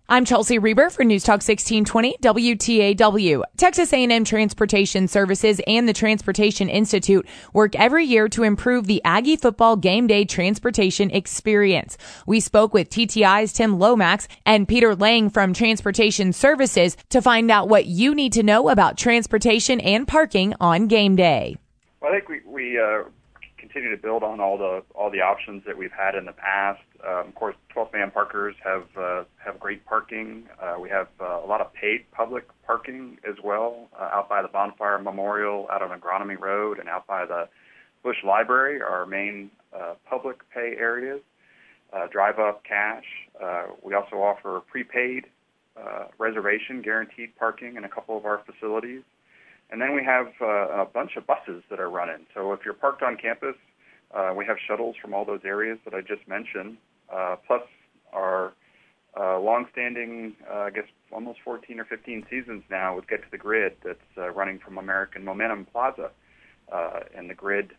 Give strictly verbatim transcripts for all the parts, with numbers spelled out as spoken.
I'm Chelsea Reber for News Talk sixteen twenty W T A W. Texas A and M Transportation Services and the Transportation Institute work every year to improve the Aggie football game day transportation experience. We spoke with T T I's Tim Lomax and Peter Lang from Transportation Services to find out what you need to know about transportation and parking on game day. Well, I think we, we uh, continue to build on all the all the options that we've had in the past. Um, of course, twelfth man parkers have uh, have great parking. Uh, we have uh, a lot of paid public parking as well, uh, out by the Bonfire Memorial, out on Agronomy Road, and out by the Bush Library, our main uh, public pay areas. Uh, drive up cash. Uh, we also offer prepaid uh, reservation guaranteed parking in a couple of our facilities. And then we have uh, a bunch of buses that are running. So if you're parked on campus, uh, we have shuttles from all those areas that I just mentioned, uh, plus our uh, longstanding, uh, I guess, almost fourteen or fifteen seasons now with Get to the Grid that's uh, running from American Momentum Plaza. Uh, and the grid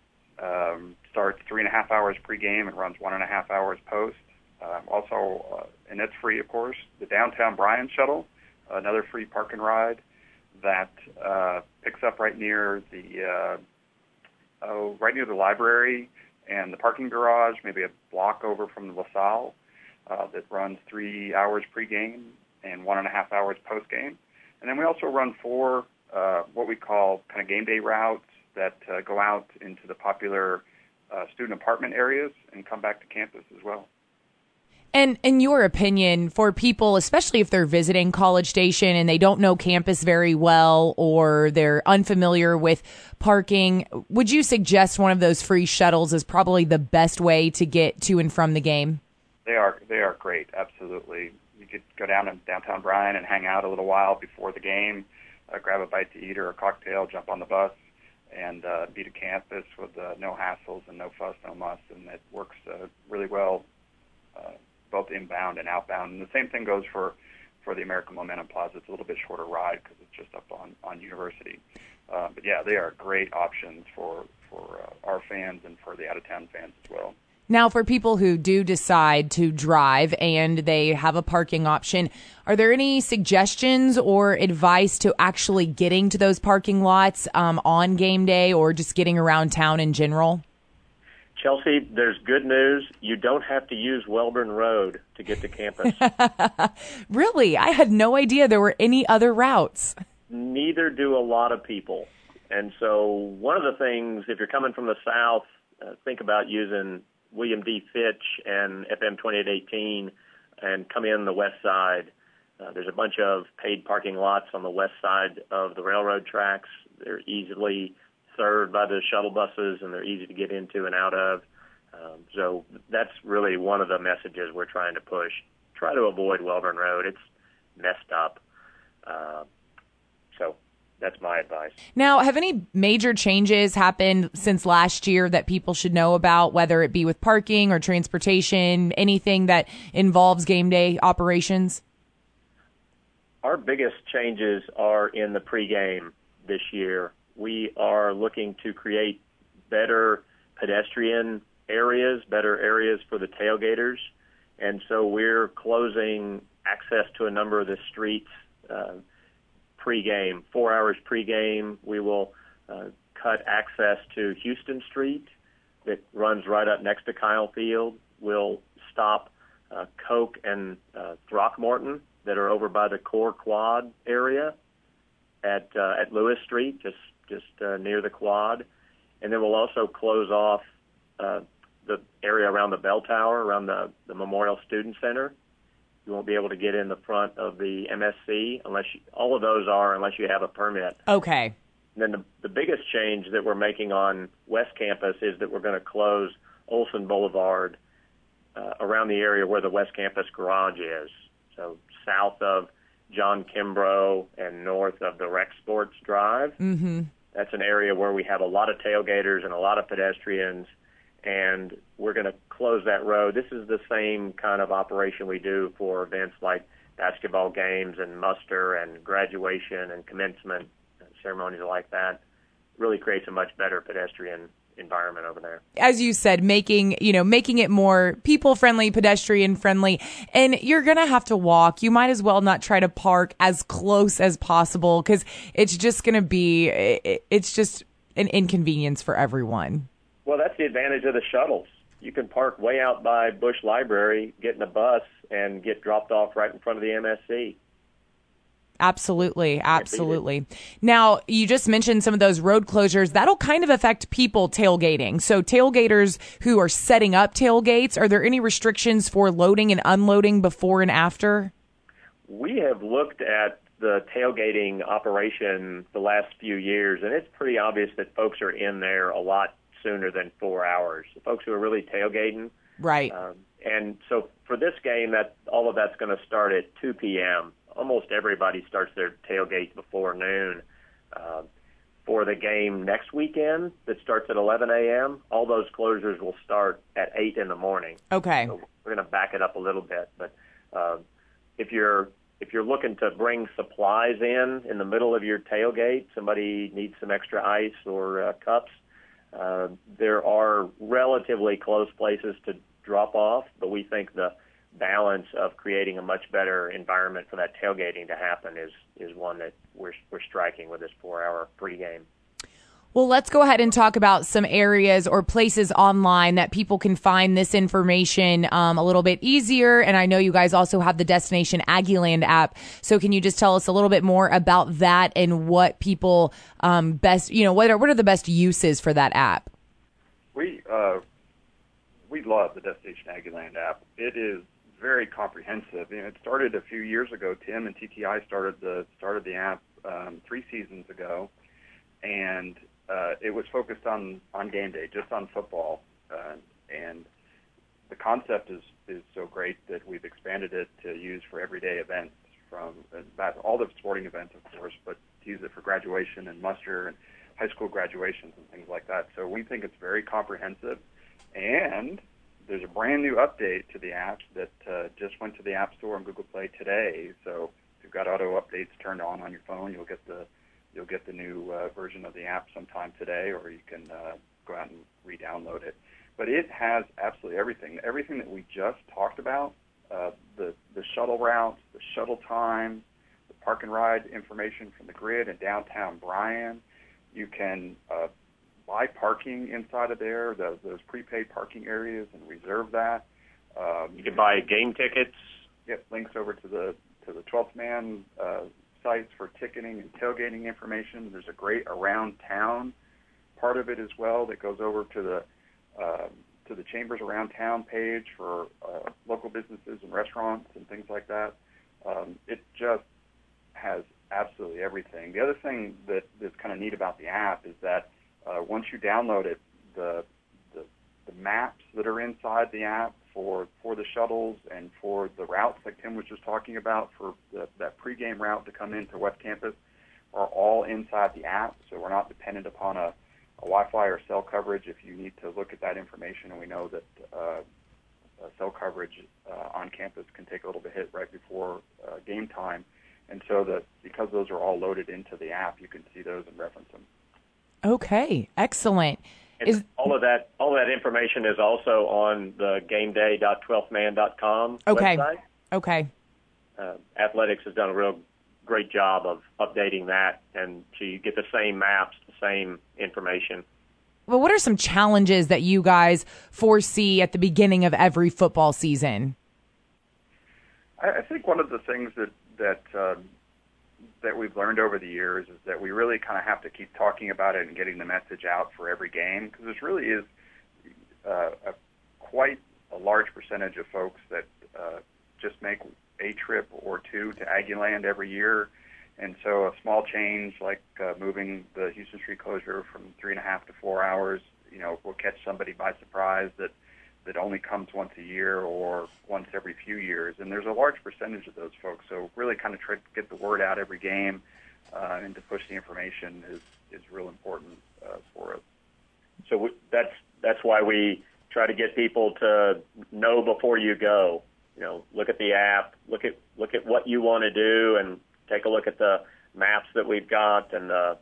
um, starts three and a half hours pregame and runs one and a half hours post. Uh, also, uh, and it's free, of course, the Downtown Bryan Shuttle, another free park and ride that uh, picks up right near the uh, oh, right near the library and the parking garage, maybe a block over from the LaSalle, uh, that runs three hours pregame and one and a half hours postgame. And then we also run four uh, what we call kind of game day routes that uh, go out into the popular uh, student apartment areas and come back to campus as well. And in your opinion, for people, especially if they're visiting College Station and they don't know campus very well or they're unfamiliar with parking, would you suggest one of those free shuttles is probably the best way to get to and from the game? They are they are great, absolutely. You could go down to downtown Bryan and hang out a little while before the game, uh, grab a bite to eat or a cocktail, jump on the bus, and uh, be to campus with uh, no hassles and no fuss, no muss, and it works uh, really well. Uh, both inbound and outbound. And the same thing goes for, for the American Momentum Plaza. It's a little bit shorter ride because it's just up on, on University. Uh, but, yeah, they are great options for, for uh, our fans and for the out-of-town fans as well. Now, for people who do decide to drive and they have a parking option, are there any suggestions or advice to actually getting to those parking lots um, on game day or just getting around town in general? Chelsea, there's good news. You don't have to use Welborn Road to get to campus. Really? I had no idea there were any other routes. Neither do a lot of people. And so one of the things, if you're coming from the south, uh, think about using William D. Fitch and F M twenty-eight eighteen and come in the west side. Uh, there's a bunch of paid parking lots on the west side of the railroad tracks. They're easily served by the shuttle buses, and they're easy to get into and out of. Um, so that's really one of the messages we're trying to push. Try to avoid Welborn Road. It's messed up. Uh, so that's my advice. Now, have any major changes happened since last year that people should know about, whether it be with parking or transportation, anything that involves game day operations? Our biggest changes are in the pregame this year. We are looking to create better pedestrian areas, better areas for the tailgaters, and so we're closing access to a number of the streets uh, pregame. Four hours pregame, we will uh, cut access to Houston Street that runs right up next to Kyle Field. We'll stop uh, Coke and uh, Throckmorton that are over by the Core Quad area at uh, at Lewis Street, just just uh, near the quad. And then we'll also close off uh, the area around the bell tower, around the, the Memorial Student Center. You won't be able to get in the front of the M S C unless you, all of those are unless you have a permit. Okay. And then the, the biggest change that we're making on West Campus is that we're going to close Olson Boulevard uh, around the area where the West Campus garage is. So south of John Kimbrough and north of the Rec Sports Drive. Mm-hmm. That's an area where we have a lot of tailgaters and a lot of pedestrians, and we're going to close that road. This is the same kind of operation we do for events like basketball games and muster and graduation and commencement ceremonies like that. It really creates a much better pedestrian environment over there. As you said, making, you know, making it more people-friendly, pedestrian-friendly, and you're going to have to walk. You might as well not try to park as close as possible because it's just going to be, it's just an inconvenience for everyone. Well, that's the advantage of the shuttles. You can park way out by Bush Library, get in a bus, and get dropped off right in front of the M S C. Absolutely. Absolutely. Now, you just mentioned some of those road closures. That'll kind of affect people tailgating. So tailgaters who are setting up tailgates, are there any restrictions for loading and unloading before and after? We have looked at the tailgating operation the last few years, and it's pretty obvious that folks are in there a lot sooner than four hours. The folks who are really tailgating. Right. Um, and so for this game, that all of that's going to start at two p.m., Almost everybody starts their tailgate before noon. Uh, for the game next weekend that starts at eleven a.m., all those closures will start at eight in the morning. Okay. So we're going to back it up a little bit. But uh, if you're if you're looking to bring supplies in in the middle of your tailgate, somebody needs some extra ice or uh, cups, uh, there are relatively close places to drop off, but we think the balance of creating a much better environment for that tailgating to happen is is one that we're we're striking with this four-hour pregame. Well, let's go ahead and talk about some areas or places online that people can find this information um, a little bit easier. And I know you guys also have the Destination Aggieland app. So can you just tell us a little bit more about that and what people um, best, you know, what are, what are the best uses for that app? We uh, we love the Destination Aggieland app. It is very comprehensive. You know, it started a few years ago. Tim and T T I started the started the app um, three seasons ago, and uh, it was focused on, on game day, just on football. Uh, and the concept is, is so great that we've expanded it to use for everyday events, from uh, all the sporting events, of course, but to use it for graduation and muster and high school graduations and things like that. So we think it's very comprehensive, and there's a brand new update to the app that uh, just went to the App Store and Google Play today. So if you've got auto updates turned on on your phone, you'll get the you'll get the new uh, version of the app sometime today, or you can uh, go out and re-download it. But it has absolutely everything, everything that we just talked about: uh, the the shuttle routes, the shuttle times, the park and ride information from the grid in downtown Bryan. You can uh, buy parking inside of there, those, those prepaid parking areas, and reserve that. Um, you can buy game tickets. Yep, links over to the to the twelfth Man uh, sites for ticketing and tailgating information. There's a great around town part of it as well that goes over to the uh, to the Chambers Around Town page for uh, local businesses and restaurants and things like that. Um, it just has absolutely everything. The other thing that, that's kind of neat about the app is that Uh, once you download it, the, the the maps that are inside the app for for the shuttles and for the routes like Tim was just talking about for the, that pregame route to come into West Campus are all inside the app. So we're not dependent upon a, a Wi-Fi or cell coverage if you need to look at that information. And we know that uh, cell coverage uh, on campus can take a little bit hit right before uh, game time. And so that because those are all loaded into the app, you can see those and reference them. Okay, excellent. Is, all of that all of that information is also on the gameday dot twelfth man dot com okay. website. Okay. Uh, Athletics has done a real great job of updating that, and so you get the same maps, the same information. Well, what are some challenges that you guys foresee at the beginning of every football season? I, I think one of the things that that uh, that we've learned over the years is that we really kind of have to keep talking about it and getting the message out for every game, because there really is uh, a, quite a large percentage of folks that uh, just make a trip or two to Aggieland every year. And so a small change like uh, moving the Houston Street closure from three and a half to four hours, you know, will catch somebody by surprise that, that only comes once a year or once every few years. And there's a large percentage of those folks. So really kind of try to get the word out every game uh, and to push the information is, is real important uh, for us. So we, that's that's why we try to get people to know before you go. You know, look at the app, look at look at what you want to do, and take a look at the maps that we've got, and uh,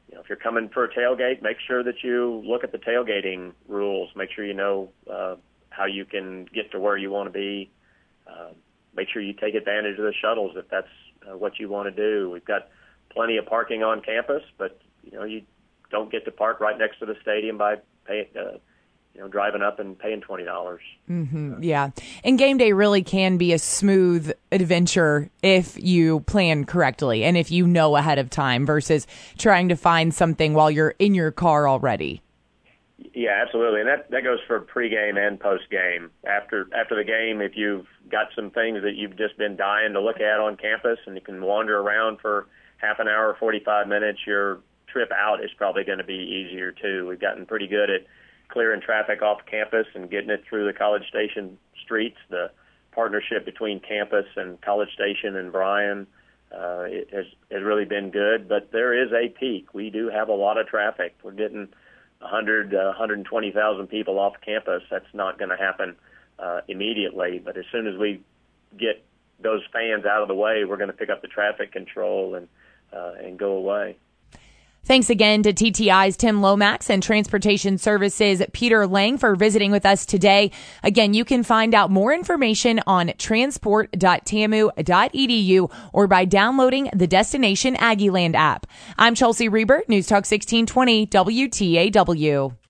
you know, if you're coming for a tailgate, make sure that you look at the tailgating rules. Make sure you know uh, how you can get to where you want to be. Uh, make sure you take advantage of the shuttles if that's uh, what you want to do. We've got plenty of parking on campus, but you know you don't get to park right next to the stadium by paying, uh, you know, driving up and paying twenty dollars. Mm-hmm, yeah, and game day really can be a smooth adventure if you plan correctly and if you know ahead of time versus trying to find something while you're in your car already. Yeah, absolutely, and that that goes for pregame and postgame. After after the game, if you've got some things that you've just been dying to look at on campus, and you can wander around for half an hour, forty-five minutes, your trip out is probably going to be easier too. We've gotten pretty good at clearing traffic off campus and getting it through the College Station streets. The partnership between campus and College Station and Bryan uh, it has, has really been good, but there is a peak. We do have a lot of traffic. We're getting one hundred, uh, one hundred twenty thousand people off campus. That's not going to happen uh, immediately, but as soon as we get those fans out of the way, we're going to pick up the traffic control and uh, and go away. Thanks again to T T I's Tim Lomax and Transportation Services Peter Lang for visiting with us today. Again, you can find out more information on transport dot t a m u dot e d u or by downloading the Destination Aggieland app. I'm Chelsea Reber, News Talk sixteen twenty W T A W.